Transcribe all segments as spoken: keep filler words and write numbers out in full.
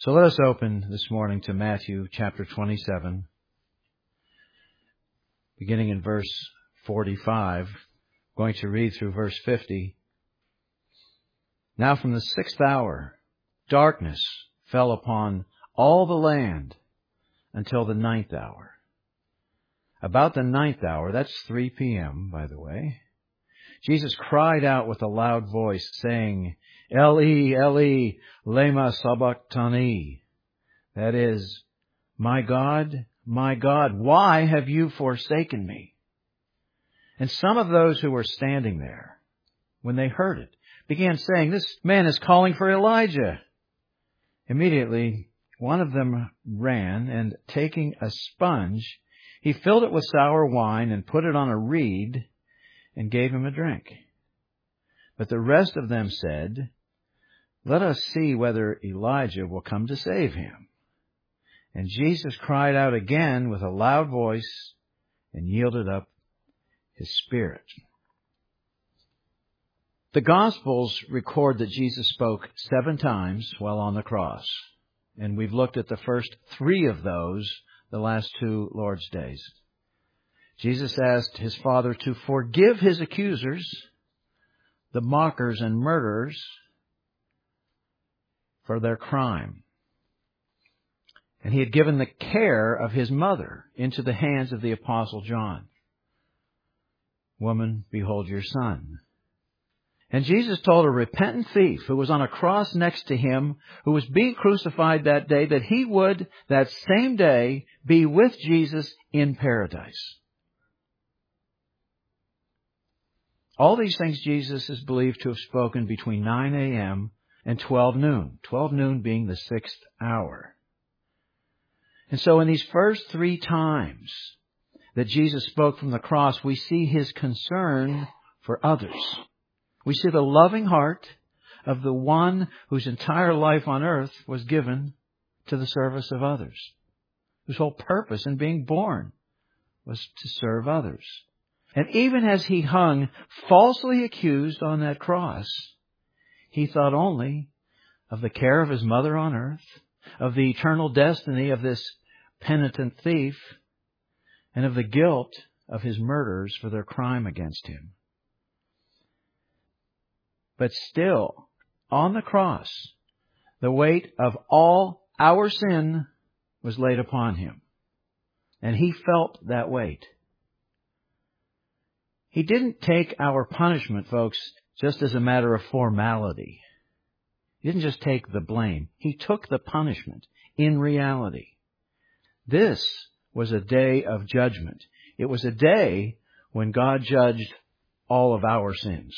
So let us open this morning to Matthew chapter twenty-seven, beginning in verse forty-five, going to read through verse fifty. Now from the sixth hour, darkness fell upon all the land until the ninth hour. About the ninth hour, that's three p.m., by the way, Jesus cried out with a loud voice, saying, Eli, Eli, lema sabachthani. That is, my God, my God, why have you forsaken me? And some of those who were standing there, when they heard it, began saying, this man is calling for Elijah. Immediately, one of them ran, and taking a sponge, he filled it with sour wine and put it on a reed and gave him a drink. But the rest of them said, let us see whether Elijah will come to save him. And Jesus cried out again with a loud voice and yielded up his spirit. The Gospels record that Jesus spoke seven times while on the cross. And we've looked at the first three of those the last two Lord's Days. Jesus asked his Father to forgive his accusers, the mockers and murderers, for their crime. And he had given the care of his mother into the hands of the Apostle John. Woman, behold your son. And Jesus told a repentant thief who was on a cross next to him, who was being crucified that day, that he would, that same day, be with Jesus in paradise. All these things Jesus is believed to have spoken between nine a.m. and twelve noon. twelve noon being the sixth hour. And so in these first three times that Jesus spoke from the cross, we see his concern for others. We see the loving heart of the one whose entire life on earth was given to the service of others, whose whole purpose in being born was to serve others. And even as he hung falsely accused on that cross, he thought only of the care of his mother on earth, of the eternal destiny of this penitent thief, and of the guilt of his murderers for their crime against him. But still, on the cross, the weight of all our sin was laid upon him. And he felt that weight. He didn't take our punishment, folks, just as a matter of formality. He didn't just take the blame. He took the punishment in reality. This was a day of judgment. It was a day when God judged all of our sins.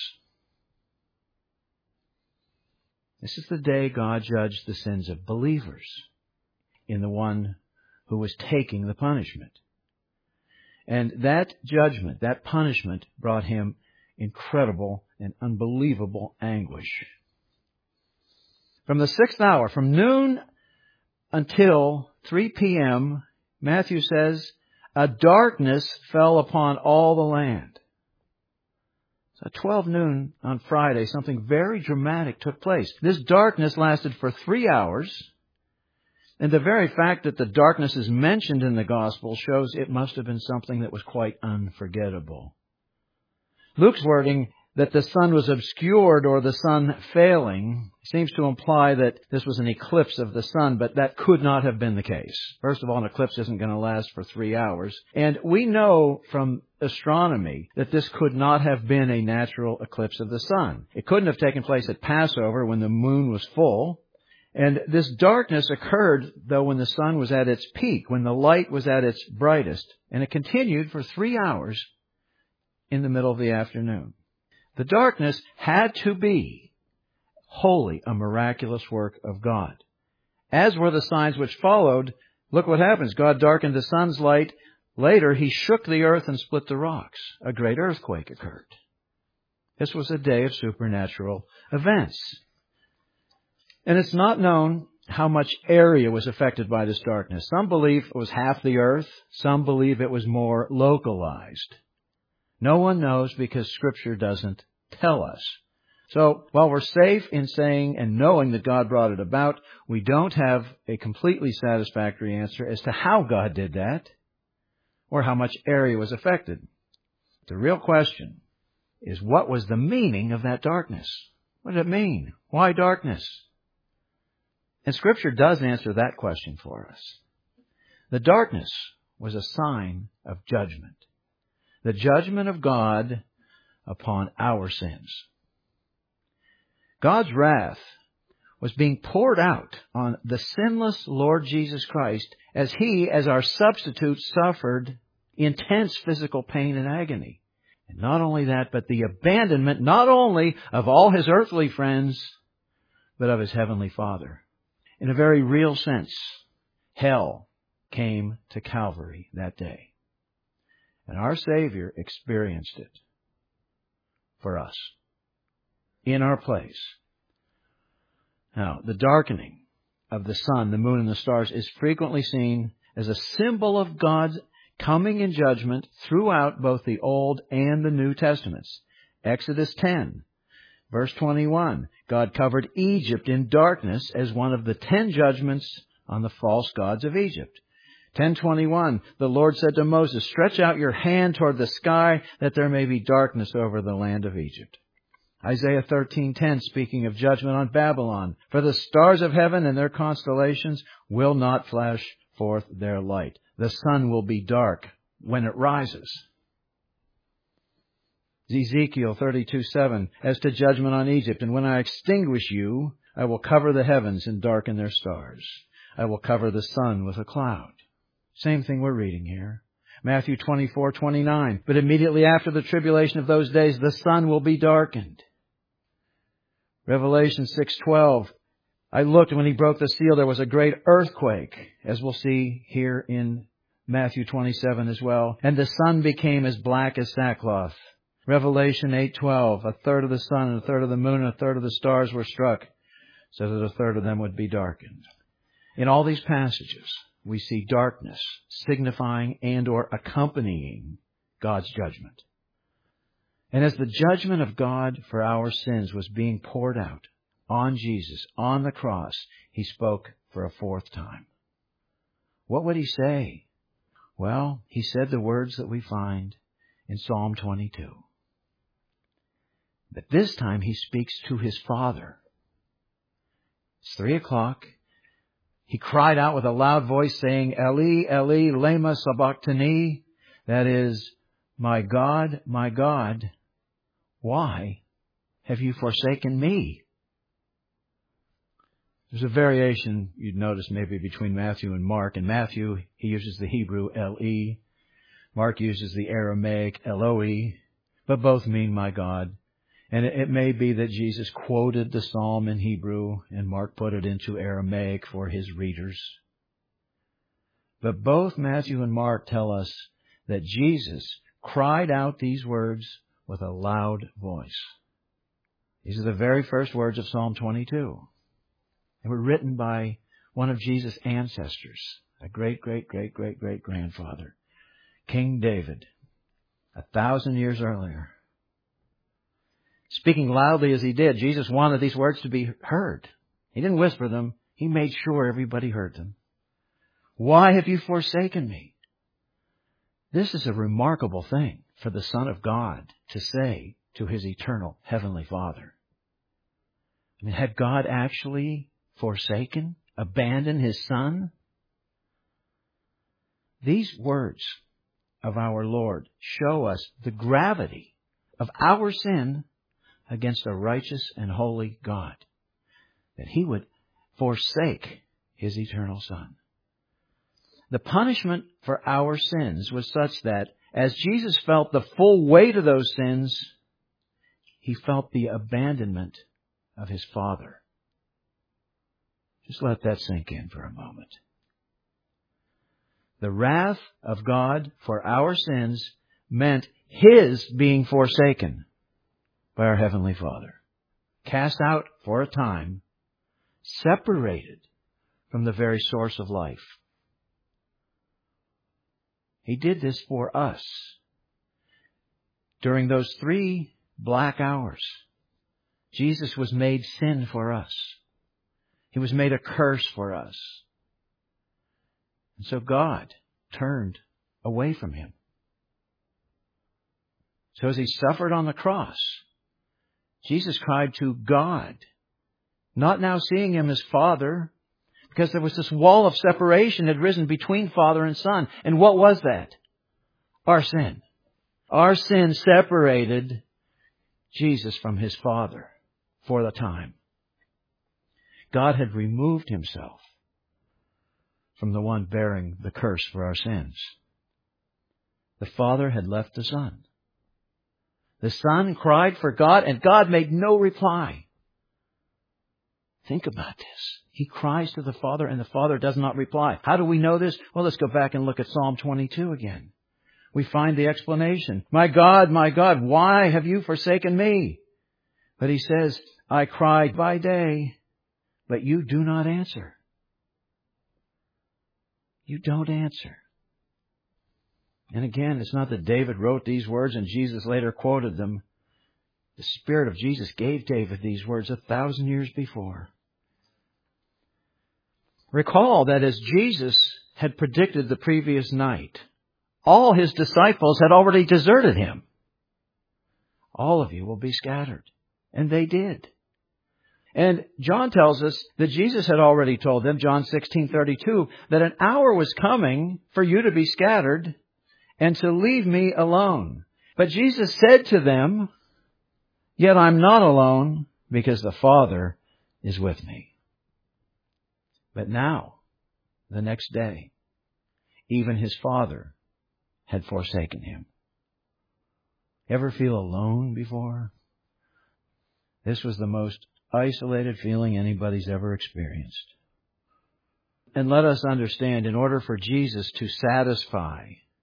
This is the day God judged the sins of believers in the one who was taking the punishment. And that judgment, that punishment, brought him incredible and unbelievable anguish. From the sixth hour, from noon until three p.m., Matthew says, a darkness fell upon all the land. So at twelve noon on Friday, something very dramatic took place. This darkness lasted for three hours. And the very fact that the darkness is mentioned in the Gospel shows it must have been something that was quite unforgettable. Luke's wording that the sun was obscured or the sun failing seems to imply that this was an eclipse of the sun, but that could not have been the case. First of all, an eclipse isn't going to last for three hours. And we know from astronomy that this could not have been a natural eclipse of the sun. It couldn't have taken place at Passover when the moon was full. And this darkness occurred, though, when the sun was at its peak, when the light was at its brightest. And it continued for three hours in the middle of the afternoon. The darkness had to be wholly a miraculous work of God. As were the signs which followed. Look what happens. God darkened the sun's light. Later, he shook the earth and split the rocks. A great earthquake occurred. This was a day of supernatural events. And it's not known how much area was affected by this darkness. Some believe it was half the earth. Some believe it was more localized. No one knows because Scripture doesn't tell us. So, while we're safe in saying and knowing that God brought it about, we don't have a completely satisfactory answer as to how God did that or how much area was affected. The real question is, what was the meaning of that darkness? What did it mean? Why darkness? And Scripture does answer that question for us. The darkness was a sign of judgment. The judgment of God upon our sins. God's wrath was being poured out on the sinless Lord Jesus Christ as He, as our substitute, suffered intense physical pain and agony. And not only that, but the abandonment not only of all His earthly friends, but of His heavenly Father. In a very real sense, hell came to Calvary that day. And our Savior experienced it for us, in our place. Now, the darkening of the sun, the moon, and the stars is frequently seen as a symbol of God's coming in judgment throughout both the Old and the New Testaments. Exodus ten, verse twenty-one, God covered Egypt in darkness as one of the ten judgments on the false gods of Egypt. ten twenty-one, the Lord said to Moses, stretch out your hand toward the sky that there may be darkness over the land of Egypt. Isaiah thirteen ten, speaking of judgment on Babylon, for the stars of heaven and their constellations will not flash forth their light. The sun will be dark when it rises. Ezekiel thirty-two seven, as to judgment on Egypt, and when I extinguish you, I will cover the heavens and darken their stars. I will cover the sun with a cloud. Same thing we're reading here. Matthew twenty-four twenty-nine, but immediately after the tribulation of those days, the sun will be darkened. Revelation six twelve, I looked, and when He broke the seal, there was a great earthquake, as we'll see here in Matthew twenty-seven as well. And the sun became as black as sackcloth. Revelation eight twelve, a third of the sun and a third of the moon and a third of the stars were struck, so that a third of them would be darkened. In all these passages, we see darkness signifying and or accompanying God's judgment. And as the judgment of God for our sins was being poured out on Jesus, on the cross, He spoke for a fourth time. What would He say? Well, He said the words that we find in Psalm twenty-two. But this time He speaks to His Father. It's three o'clock. He cried out with a loud voice saying, Eli, Eli, lema sabachthani. That is, my God, my God, why have you forsaken me? There's a variation you'd notice maybe between Matthew and Mark. In Matthew, he uses the Hebrew L-E. Mark uses the Aramaic Eloi, but both mean my God. And it may be that Jesus quoted the psalm in Hebrew and Mark put it into Aramaic for his readers. But both Matthew and Mark tell us that Jesus cried out these words with a loud voice. These are the very first words of Psalm twenty-two. They were written by one of Jesus' ancestors, a great, great, great, great, great grandfather, King David, a thousand years earlier. Speaking loudly as He did, Jesus wanted these words to be heard. He didn't whisper them. He made sure everybody heard them. Why have you forsaken me? This is a remarkable thing for the Son of God to say to His eternal Heavenly Father. I mean, had God actually forsaken, abandoned His Son? These words of our Lord show us the gravity of our sin against a righteous and holy God, that He would forsake His eternal Son. The punishment for our sins was such that as Jesus felt the full weight of those sins, He felt the abandonment of His Father. Just let that sink in for a moment. The wrath of God for our sins meant His being forsaken by our Heavenly Father, cast out for a time, separated from the very source of life. He did this for us. During those three black hours, Jesus was made sin for us. He was made a curse for us. And so God turned away from Him. So as He suffered on the cross, Jesus cried to God, not now seeing Him as Father, because there was this wall of separation had risen between Father and Son. And what was that? Our sin. Our sin separated Jesus from His Father for the time. God had removed Himself from the one bearing the curse for our sins. The Father had left the Son. The Son cried for God, and God made no reply. Think about this. He cries to the Father, and the Father does not reply. How do we know this? Well, let's go back and look at Psalm twenty-two again. We find the explanation. My God, my God, why have you forsaken me? But He says, I cried by day, but you do not answer. You don't answer. And again, it's not that David wrote these words and Jesus later quoted them. The Spirit of Jesus gave David these words a thousand years before. Recall that as Jesus had predicted the previous night, all His disciples had already deserted Him. All of you will be scattered. And they did. And John tells us that Jesus had already told them, John sixteen thirty-two, that an hour was coming for you to be scattered and to leave me alone. But Jesus said to them, yet I'm not alone, because the Father is with me. But now, the next day, even His Father had forsaken Him. Ever feel alone before? This was the most isolated feeling anybody's ever experienced. And let us understand, in order for Jesus to satisfy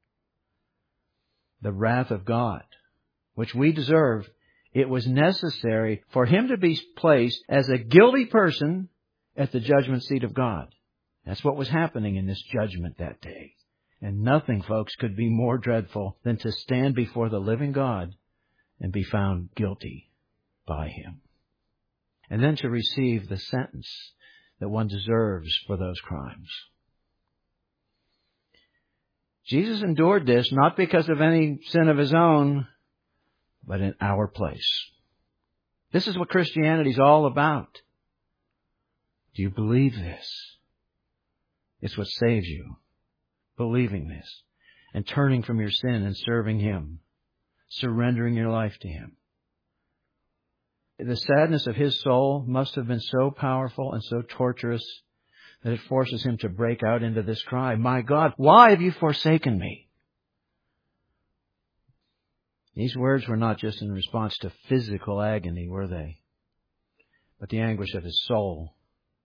the wrath of God, which we deserve, it was necessary for Him to be placed as a guilty person at the judgment seat of God. That's what was happening in this judgment that day. And nothing, folks, could be more dreadful than to stand before the living God and be found guilty by Him. And then to receive the sentence that one deserves for those crimes. Jesus endured this not because of any sin of His own, but in our place. This is what Christianity is all about. Do you believe this? It's what saves you. Believing this and turning from your sin and serving Him. Surrendering your life to Him. The sadness of His soul must have been so powerful and so torturous that it forces Him to break out into this cry, my God, why have you forsaken me? These words were not just in response to physical agony, were they? But the anguish of His soul.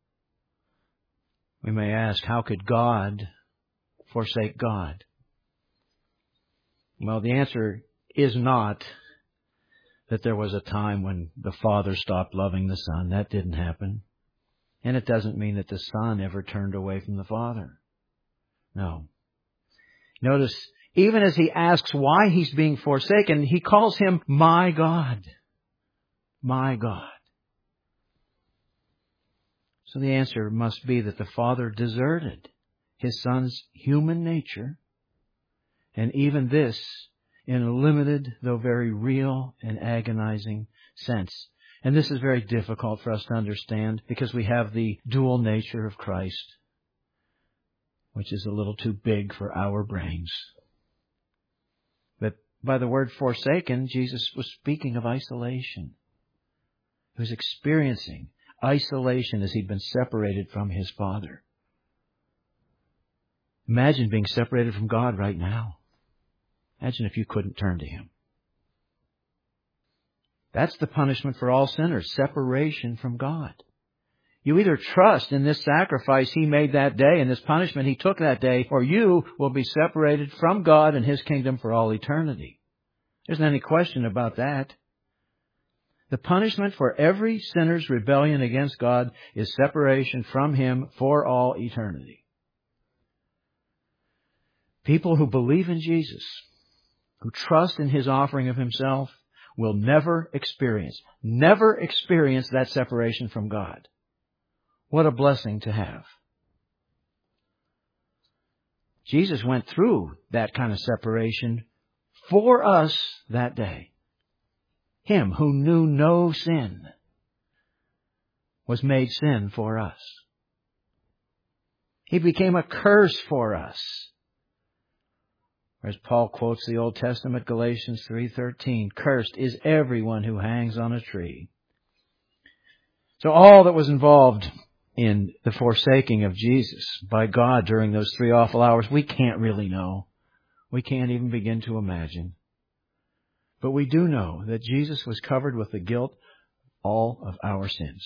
We may ask, how could God forsake God? Well, the answer is not that there was a time when the Father stopped loving the Son. That didn't happen. And it doesn't mean that the Son ever turned away from the Father. No. Notice, even as He asks why He's being forsaken, He calls Him my God. My God. So the answer must be that the Father deserted His Son's human nature, and even this in a limited, though very real and agonizing sense. And this is very difficult for us to understand because we have the dual nature of Christ, which is a little too big for our brains. But by the word forsaken, Jesus was speaking of isolation. He was experiencing isolation as He'd been separated from His Father. Imagine being separated from God right now. Imagine if you couldn't turn to Him. That's the punishment for all sinners, separation from God. You either trust in this sacrifice He made that day and this punishment He took that day, or you will be separated from God and His kingdom for all eternity. There isn't any question about that. The punishment for every sinner's rebellion against God is separation from Him for all eternity. People who believe in Jesus, who trust in His offering of Himself, will never experience. Never experience that separation from God. What a blessing to have. Jesus went through that kind of separation for us that day. Him who knew no sin was made sin for us. He became a curse for us. As Paul quotes the Old Testament, Galatians three thirteen, cursed is everyone who hangs on a tree. So all that was involved in the forsaking of Jesus by God during those three awful hours, we can't really know. We can't even begin to imagine. But we do know that Jesus was covered with the guilt of all of our sins.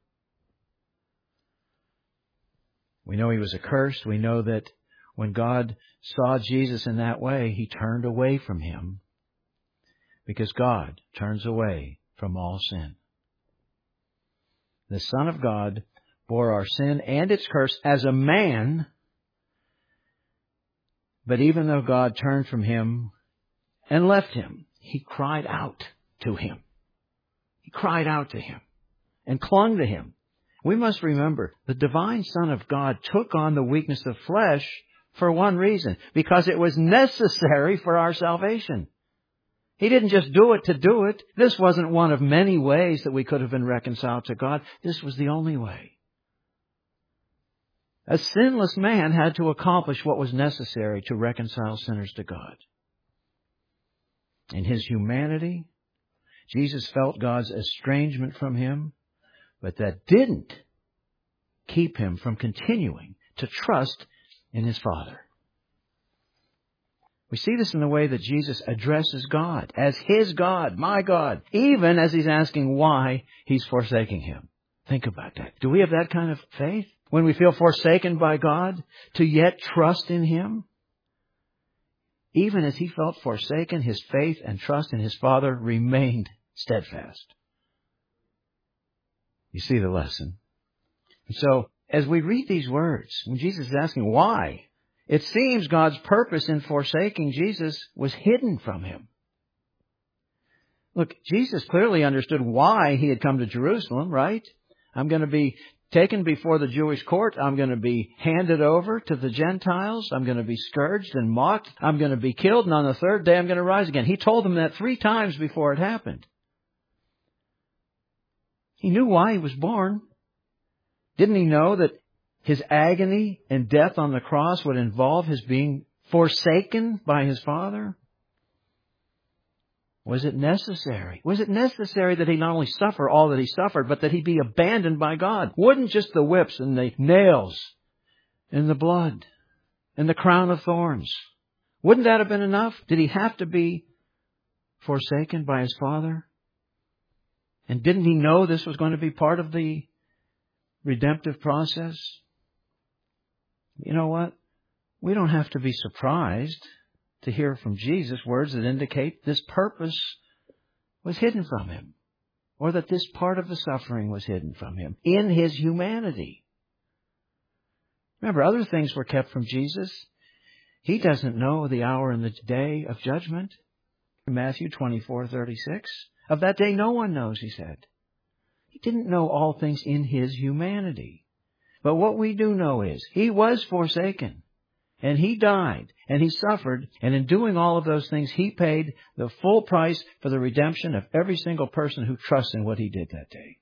We know He was accursed. We know that when God saw Jesus in that way, He turned away from Him, because God turns away from all sin. The Son of God bore our sin and its curse as a man, but even though God turned from Him and left Him, He cried out to Him. He cried out to Him and clung to Him. We must remember, the divine Son of God took on the weakness of flesh for one reason, because it was necessary for our salvation. He didn't just do it to do it. This wasn't one of many ways that we could have been reconciled to God. This was the only way. A sinless man had to accomplish what was necessary to reconcile sinners to God. In His humanity, Jesus felt God's estrangement from Him, but that didn't keep Him from continuing to trust in His Father. We see this in the way that Jesus addresses God as His God, my God, even as He's asking why He's forsaking Him. Think about that. Do we have that kind of faith? When we feel forsaken by God, to yet trust in Him? Even as He felt forsaken, His faith and trust in His Father remained steadfast. You see the lesson. So, as we read these words, when Jesus is asking why, it seems God's purpose in forsaking Jesus was hidden from Him. Look, Jesus clearly understood why He had come to Jerusalem, right? I'm going to be taken before the Jewish court. I'm going to be handed over to the Gentiles. I'm going to be scourged and mocked. I'm going to be killed, and on the third day I'm going to rise again. He told them that three times before it happened. He knew why He was born. Didn't He know that His agony and death on the cross would involve His being forsaken by His Father? Was it necessary? Was it necessary that He not only suffer all that He suffered, but that He be abandoned by God? Wouldn't just the whips and the nails and the blood and the crown of thorns, wouldn't that have been enough? Did He have to be forsaken by His Father? And didn't He know this was going to be part of the redemptive process? You know what? We don't have to be surprised to hear from Jesus words that indicate this purpose was hidden from Him, or that this part of the suffering was hidden from Him in His humanity. Remember, other things were kept from Jesus. He doesn't know the hour and the day of judgment. Matthew twenty-four thirty-six. Of that day no one knows, He said. He didn't know all things in His humanity. But what we do know is He was forsaken, and He died, and He suffered, and in doing all of those things, He paid the full price for the redemption of every single person who trusts in what He did that day.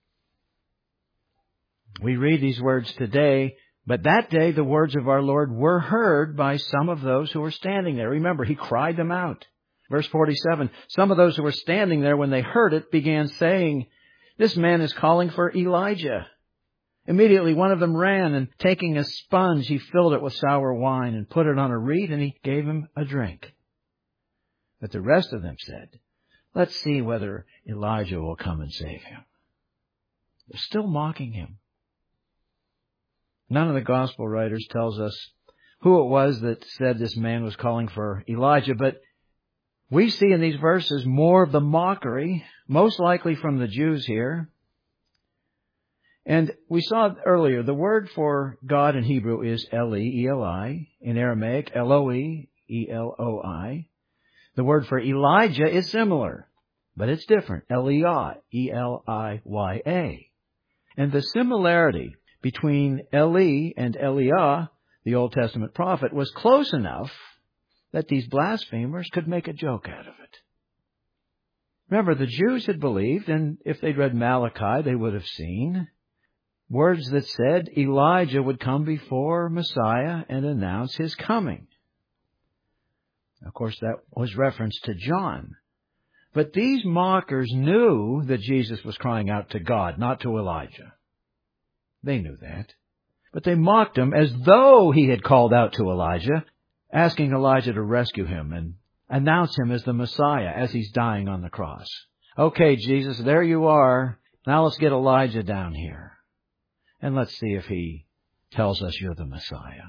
We read these words today, but that day the words of our Lord were heard by some of those who were standing there. Remember, He cried them out. Verse forty-seven, some of those who were standing there when they heard it began saying, "This man is calling for Elijah." Immediately one of them ran, and taking a sponge, he filled it with sour wine and put it on a reed, and he gave him a drink. But the rest of them said, "Let's see whether Elijah will come and save him." They're still mocking Him. None of the gospel writers tells us who it was that said this man was calling for Elijah, but we see in these verses more of the mockery, most likely from the Jews here. And we saw earlier, the word for God in Hebrew is Eli, E L I. In Aramaic, Eloi, E L O I. The word for Elijah is similar. but it's different. Eliah, E L I Y A. And the similarity between Eli and Eliah, the Old Testament prophet, was close enough that these blasphemers could make a joke out of it. Remember, the Jews had believed, and if they'd read Malachi, they would have seen words that said Elijah would come before Messiah and announce his coming. Of course, that was reference to John. But these mockers knew that Jesus was crying out to God, not to Elijah. They knew that. But they mocked him as though he had called out to Elijah, asking Elijah to rescue him and announce him as the Messiah as he's dying on the cross. Okay, Jesus, there you are. Now let's get Elijah down here. And let's see if he tells us you're the Messiah.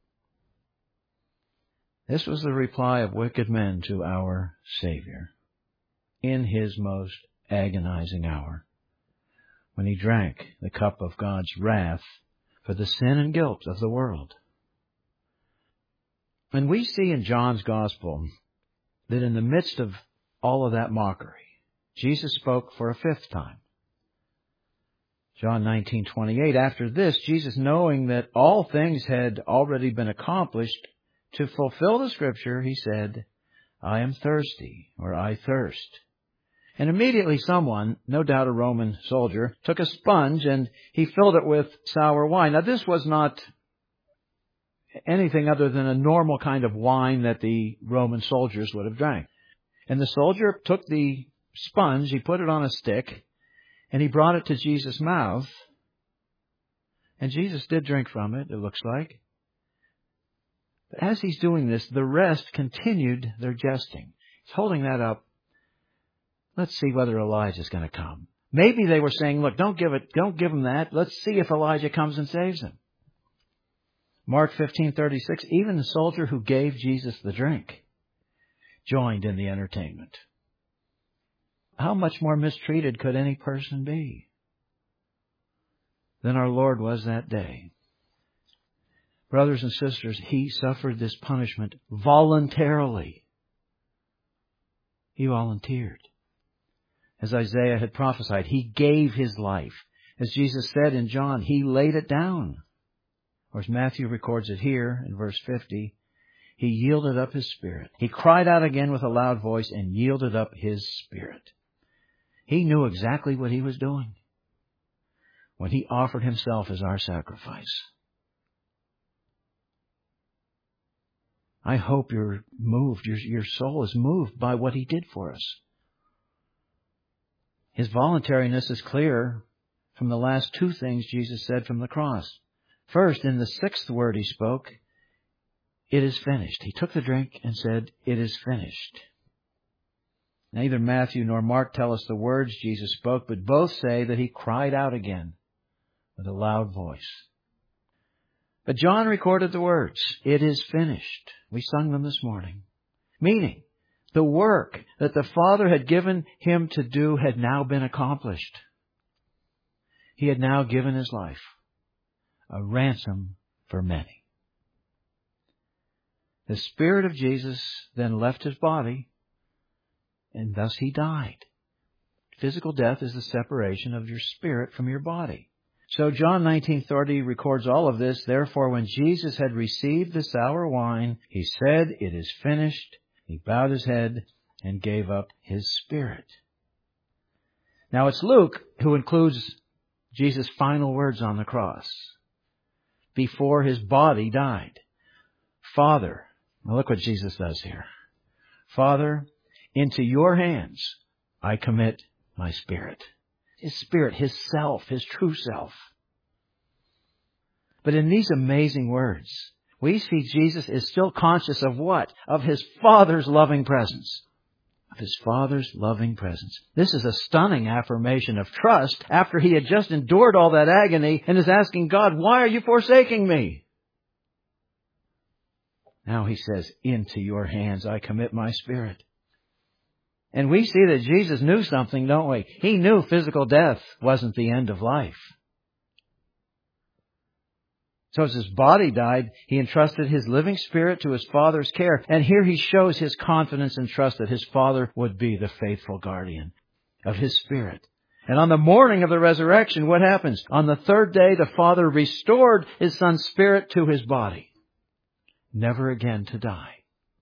This was the reply of wicked men to our Savior in his most agonizing hour, when he drank the cup of God's wrath for the sin and guilt of the world. And we see in John's Gospel that in the midst of all of that mockery, Jesus spoke for a fifth time. John nineteen twenty-eight, after this, Jesus, knowing that all things had already been accomplished, to fulfill the Scripture, he said, I am thirsty, or I thirst. And immediately someone, no doubt a Roman soldier, took a sponge and he filled it with sour wine. Now this was not anything other than a normal kind of wine that the Roman soldiers would have drank. And the soldier took the sponge, he put it on a stick, and he brought it to Jesus' mouth. And Jesus did drink from it, it looks like. But as he's doing this, the rest continued their jesting. He's holding that up. Let's see whether Elijah's going to come. Maybe they were saying, look, don't give it, don't give him that. Let's see if Elijah comes and saves him. Mark fifteen thirty-six, even the soldier who gave Jesus the drink joined in the entertainment. How much more mistreated could any person be than our Lord was that day? Brothers and sisters, he suffered this punishment voluntarily. He volunteered. As Isaiah had prophesied, he gave his life. As Jesus said in John, he laid it down. Or as Matthew records it here in verse fifty, he yielded up his spirit. He cried out again with a loud voice and yielded up his spirit. He knew exactly what he was doing when he offered himself as our sacrifice. I hope you're moved, your, your soul is moved by what he did for us. His voluntariness is clear from the last two things Jesus said from the cross. First, in the sixth word he spoke, it is finished. He took the drink and said, it is finished. Neither Matthew nor Mark tell us the words Jesus spoke, but both say that he cried out again with a loud voice. But John recorded the words, it is finished. We sung them this morning. Meaning, the work that the Father had given him to do had now been accomplished. He had now given his life, a ransom for many. The Spirit of Jesus then left his body, and thus he died. Physical death is the separation of your spirit from your body. So John nineteen thirty records all of this. Therefore, when Jesus had received the sour wine, he said, it is finished. He bowed his head and gave up his spirit. Now it's Luke who includes Jesus' final words on the cross before his body died. Father, now look what Jesus does here. Father, into your hands I commit my spirit. His spirit, his self, his true self. But in these amazing words, we see Jesus is still conscious of what? Of his Father's loving presence. Of his Father's loving presence. This is a stunning affirmation of trust after he had just endured all that agony and is asking God, why are you forsaking me? Now he says, into your hands I commit my spirit. And we see that Jesus knew something, don't we? He knew physical death wasn't the end of life. So as his body died, he entrusted his living spirit to his Father's care. And here he shows his confidence and trust that his Father would be the faithful guardian. of His Spirit. And on the morning of the resurrection, what happens? On the third day, the Father restored His Son's Spirit to His body, never again to die.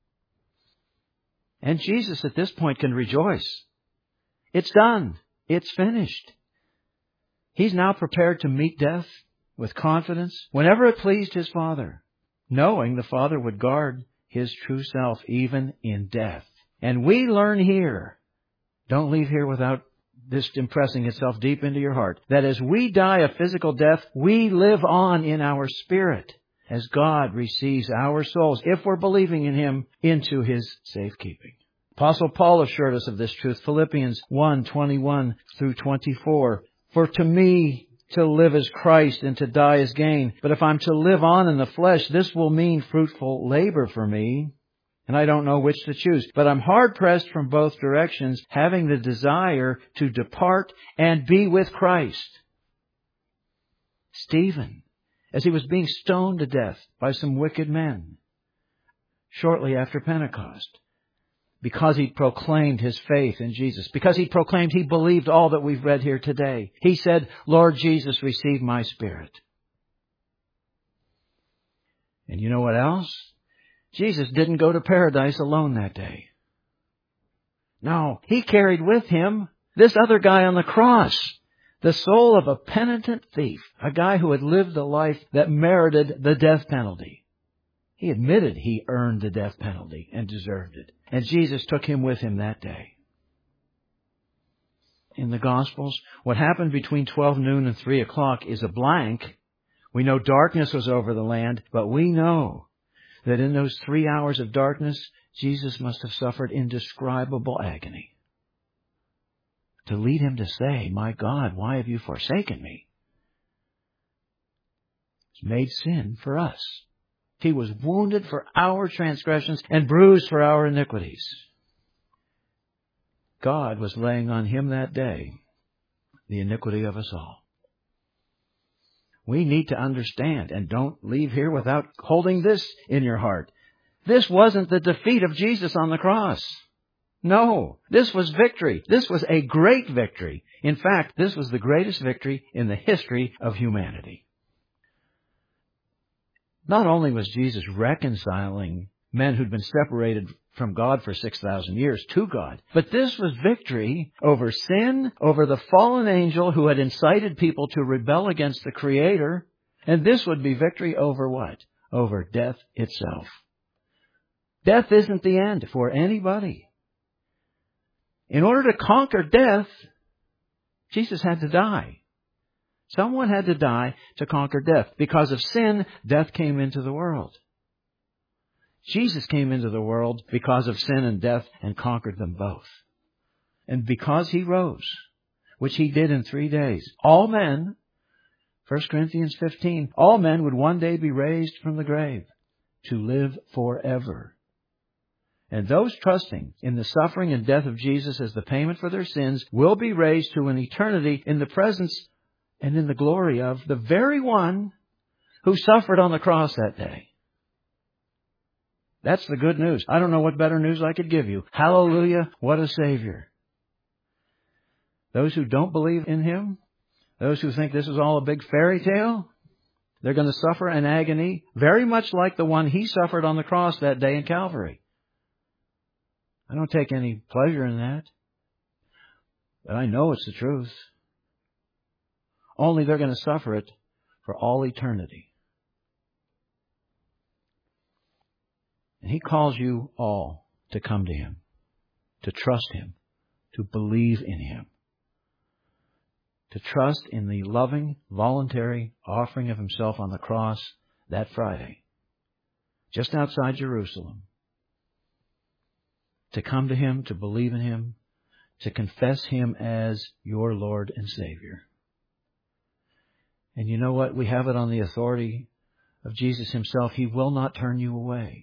And Jesus at this point can rejoice. It's done. It's finished. He's now prepared to meet death with confidence whenever it pleased His Father, knowing the Father would guard His true self even in death. And we learn here, don't leave here without this impressing itself deep into your heart, that as we die a physical death, we live on in our spirit as God receives our souls, if we're believing in Him, into His safekeeping. Apostle Paul assured us of this truth, Philippians one, twenty-one through twenty-four. For to me to live is Christ and to die is gain. But if I'm to live on in the flesh, this will mean fruitful labor for me. And I don't know which to choose. But I'm hard-pressed from both directions, having the desire to depart and be with Christ. Stephen, as he was being stoned to death by some wicked men, shortly after Pentecost, because he proclaimed his faith in Jesus, because he proclaimed he believed all that we've read here today, he said, Lord Jesus, receive my spirit. And you know what else? Jesus didn't go to paradise alone that day. No, He carried with Him this other guy on the cross, the soul of a penitent thief, a guy who had lived a life that merited the death penalty. He admitted he earned the death penalty and deserved it. And Jesus took him with Him that day. In the Gospels, what happened between twelve noon and three o'clock is a blank. We know darkness was over the land, but we know that in those three hours of darkness, Jesus must have suffered indescribable agony. To lead Him to say, my God, why have you forsaken me? It's made sin for us. He was wounded for our transgressions and bruised for our iniquities. God was laying on Him that day the iniquity of us all. We need to understand, and don't leave here without holding this in your heart. This wasn't the defeat of Jesus on the cross. No, this was victory. This was a great victory. In fact, this was the greatest victory in the history of humanity. Not only was Jesus reconciling men who'd been separated from God for six thousand years to God, but this was victory over sin, over the fallen angel who had incited people to rebel against the Creator. And this would be victory over what? Over death itself. Death isn't the end for anybody. In order to conquer death, Jesus had to die. Someone had to die to conquer death. Because of sin, death came into the world. Jesus came into the world because of sin and death and conquered them both. And because He rose, which He did in three days, all men, First Corinthians fifteen, all men would one day be raised from the grave to live forever. And those trusting in the suffering and death of Jesus as the payment for their sins will be raised to an eternity in the presence and in the glory of the very one who suffered on the cross that day. That's the good news. I don't know what better news I could give you. Hallelujah, what a Savior. Those who don't believe in Him, those who think this is all a big fairy tale, they're going to suffer an agony very much like the one He suffered on the cross that day in Calvary. I don't take any pleasure in that, but I know it's the truth. Only they're going to suffer it for all eternity. And He calls you all to come to Him, to trust Him, to believe in Him, to trust in the loving, voluntary offering of Himself on the cross that Friday, just outside Jerusalem, to come to Him, to believe in Him, to confess Him as your Lord and Savior. And you know what? We have it on the authority of Jesus Himself. He will not turn you away.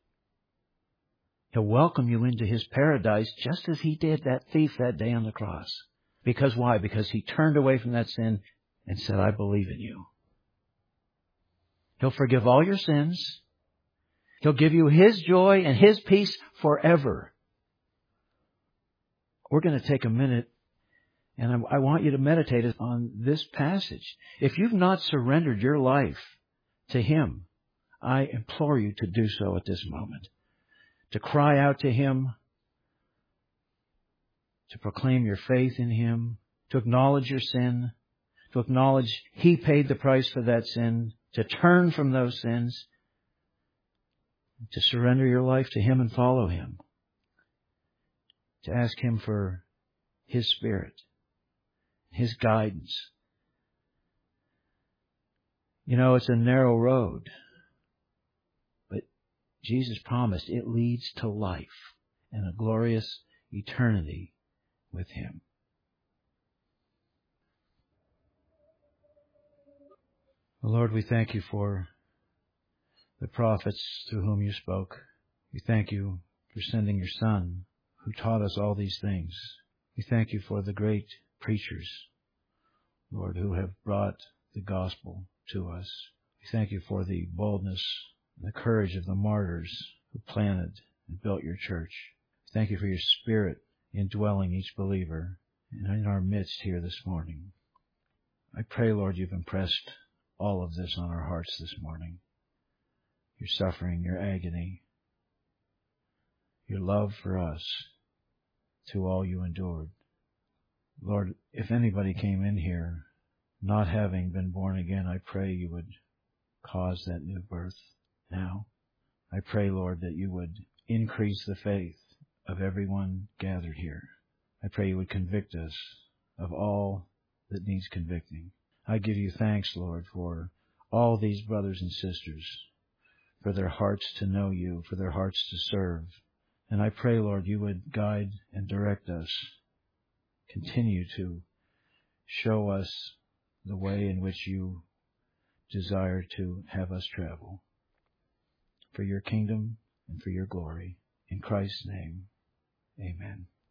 He'll welcome you into His paradise just as He did that thief that day on the cross. Because why? Because he turned away from that sin and said, I believe in you. He'll forgive all your sins. He'll give you His joy and His peace forever. We're going to take a minute And I, I want you to meditate on this passage. If you've not surrendered your life to Him, I implore you to do so at this moment. To cry out to Him, to proclaim your faith in Him, to acknowledge your sin, to acknowledge He paid the price for that sin, to turn from those sins, to surrender your life to Him and follow Him, to ask Him for His Spirit, His guidance. You know, it's a narrow road, but Jesus promised it leads to life and a glorious eternity with Him. Lord, we thank You for the prophets through whom You spoke. We thank You for sending Your Son, who taught us all these things. We thank You for the great preachers, Lord, who have brought the gospel to us. We thank You for the boldness and the courage of the martyrs who planted and built Your church. We thank You for Your Spirit indwelling each believer and in our midst here this morning. I pray, Lord, You've impressed all of this on our hearts this morning. Your suffering, Your agony, Your love for us through all You endured. Lord, if anybody came in here not having been born again, I pray You would cause that new birth now. I pray, Lord, that You would increase the faith of everyone gathered here. I pray You would convict us of all that needs convicting. I give You thanks, Lord, for all these brothers and sisters, for their hearts to know You, for their hearts to serve. And I pray, Lord, You would guide and direct us. Continue to show us the way in which You desire to have us travel. For Your kingdom and for Your glory. In Christ's name, amen.